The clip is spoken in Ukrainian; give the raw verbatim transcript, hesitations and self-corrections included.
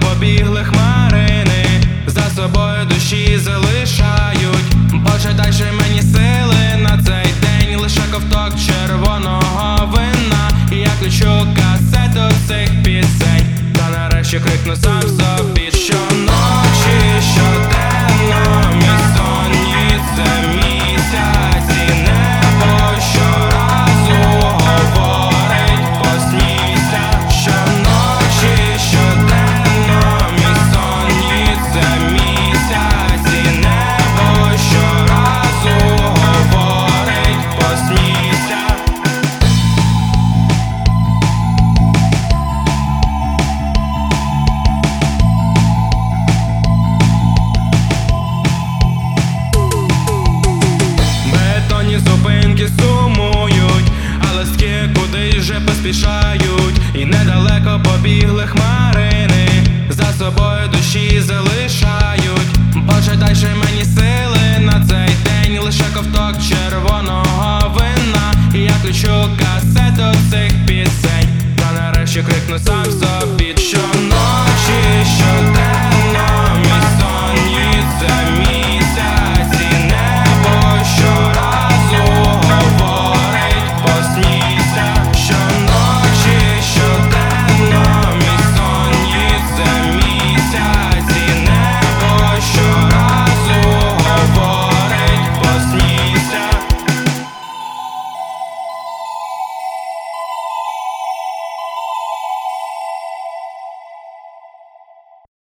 побігли хмарини, за собою душі залишають. Боже, дай же мені сили на цей день, лише ковток червоного вина, і я включу касету цих пісень, та нарешті крикну сам собі: